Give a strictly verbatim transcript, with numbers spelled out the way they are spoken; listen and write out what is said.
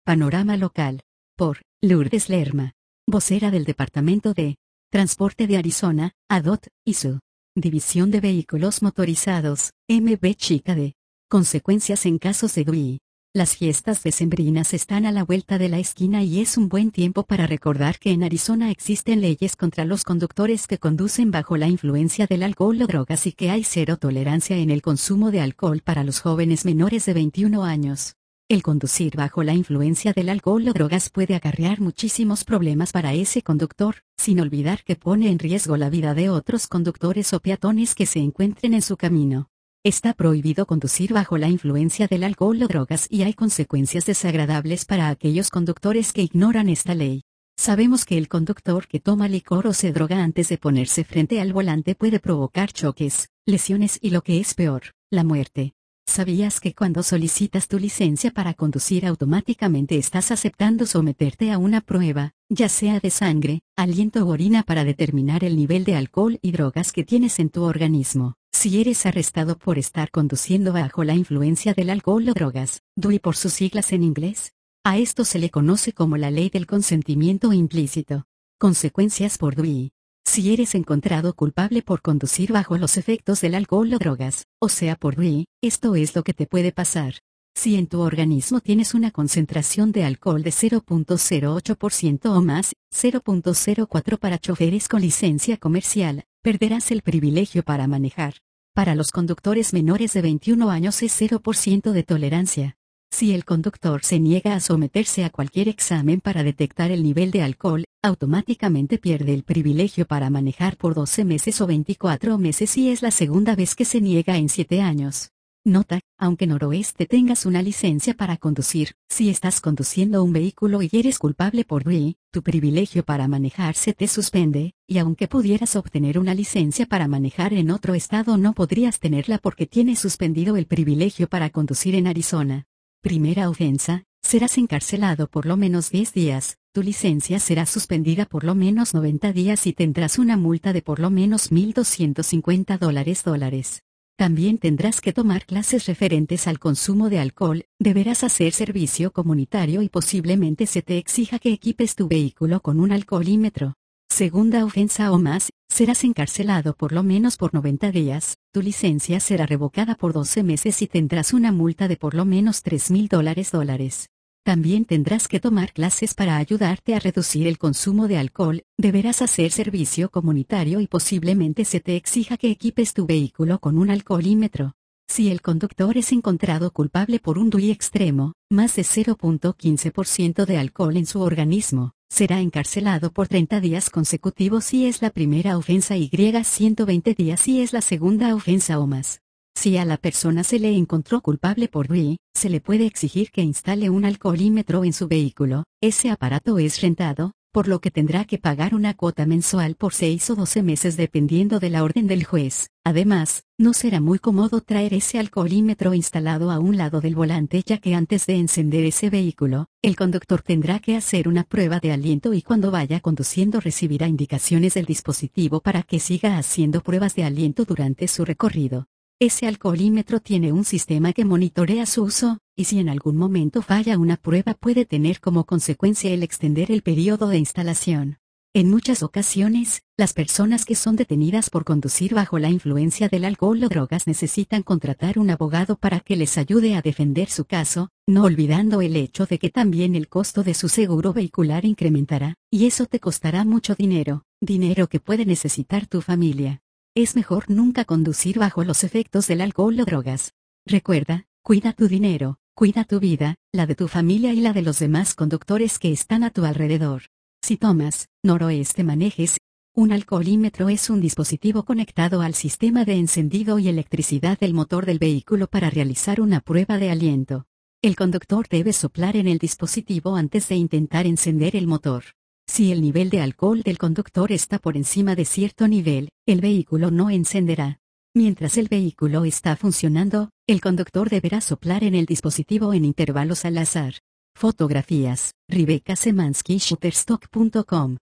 Panorama local. Por Lourdes Lerma, vocera del Departamento de Transporte de Arizona, A D O T, y su División de Vehículos Motorizados, M V Chica D. Consecuencias en casos de D U I. Las fiestas decembrinas están a la vuelta de la esquina y es un buen tiempo para recordar que en Arizona existen leyes contra los conductores que conducen bajo la influencia del alcohol o drogas y que hay cero tolerancia en el consumo de alcohol para los jóvenes menores de veintiún años. El conducir bajo la influencia del alcohol o drogas puede acarrear muchísimos problemas para ese conductor, sin olvidar que pone en riesgo la vida de otros conductores o peatones que se encuentren en su camino. Está prohibido conducir bajo la influencia del alcohol o drogas y hay consecuencias desagradables para aquellos conductores que ignoran esta ley. Sabemos que el conductor que toma licor o se droga antes de ponerse frente al volante puede provocar choques, lesiones y lo que es peor, la muerte. ¿Sabías que cuando solicitas tu licencia para conducir automáticamente estás aceptando someterte a una prueba, ya sea de sangre, aliento o orina para determinar el nivel de alcohol y drogas que tienes en tu organismo? Si eres arrestado por estar conduciendo bajo la influencia del alcohol o drogas, D U I por sus siglas en inglés, a esto se le conoce como la ley del consentimiento implícito. Consecuencias por D U I. Si eres encontrado culpable por conducir bajo los efectos del alcohol o drogas, o sea por D U I, esto es lo que te puede pasar. Si en tu organismo tienes una concentración de alcohol de cero punto cero ocho por ciento o más, cero punto cero cuatro para choferes con licencia comercial, perderás el privilegio para manejar. Para los conductores menores de veintiún años es cero por ciento de tolerancia. Si el conductor se niega a someterse a cualquier examen para detectar el nivel de alcohol, automáticamente pierde el privilegio para manejar por doce meses o veinticuatro meses si es la segunda vez que se niega en siete años. Nota, aunque Noroeste tengas una licencia para conducir, si estás conduciendo un vehículo y eres culpable por D U I, tu privilegio para manejar se te suspende, y aunque pudieras obtener una licencia para manejar en otro estado no podrías tenerla porque tienes suspendido el privilegio para conducir en Arizona. Primera ofensa, serás encarcelado por lo menos diez días, tu licencia será suspendida por lo menos noventa días y tendrás una multa de por lo menos mil doscientos cincuenta dólares dólares. También tendrás que tomar clases referentes al consumo de alcohol, deberás hacer servicio comunitario y posiblemente se te exija que equipes tu vehículo con un alcoholímetro. Segunda ofensa o más, serás encarcelado por lo menos por noventa días, tu licencia será revocada por doce meses y tendrás una multa de por lo menos tres mil dólares dólares. También tendrás que tomar clases para ayudarte a reducir el consumo de alcohol, deberás hacer servicio comunitario y posiblemente se te exija que equipes tu vehículo con un alcoholímetro. Si el conductor es encontrado culpable por un D U I extremo, más de cero punto quince por ciento de alcohol en su organismo, será encarcelado por treinta días consecutivos si es la primera ofensa y ciento veinte días si es la segunda ofensa o más. Si a la persona se le encontró culpable por D U I, se le puede exigir que instale un alcoholímetro en su vehículo. Ese aparato es rentado, por lo que tendrá que pagar una cuota mensual por seis o doce meses dependiendo de la orden del juez. Además, no será muy cómodo traer ese alcoholímetro instalado a un lado del volante ya que antes de encender ese vehículo, el conductor tendrá que hacer una prueba de aliento y cuando vaya conduciendo recibirá indicaciones del dispositivo para que siga haciendo pruebas de aliento durante su recorrido. Ese alcoholímetro tiene un sistema que monitorea su uso, y si en algún momento falla una prueba puede tener como consecuencia el extender el periodo de instalación. En muchas ocasiones, las personas que son detenidas por conducir bajo la influencia del alcohol o drogas necesitan contratar un abogado para que les ayude a defender su caso, no olvidando el hecho de que también el costo de su seguro vehicular incrementará, y eso te costará mucho dinero, dinero que puede necesitar tu familia. Es mejor nunca conducir bajo los efectos del alcohol o drogas. Recuerda, cuida tu dinero, cuida tu vida, la de tu familia y la de los demás conductores que están a tu alrededor. Si tomas, Noroeste manejes. Un alcoholímetro es un dispositivo conectado al sistema de encendido y electricidad del motor del vehículo para realizar una prueba de aliento. El conductor debe soplar en el dispositivo antes de intentar encender el motor. Si el nivel de alcohol del conductor está por encima de cierto nivel, el vehículo no encenderá. Mientras el vehículo está funcionando, el conductor deberá soplar en el dispositivo en intervalos al azar. Fotografías, Rebecca Semansky Shutterstock punto com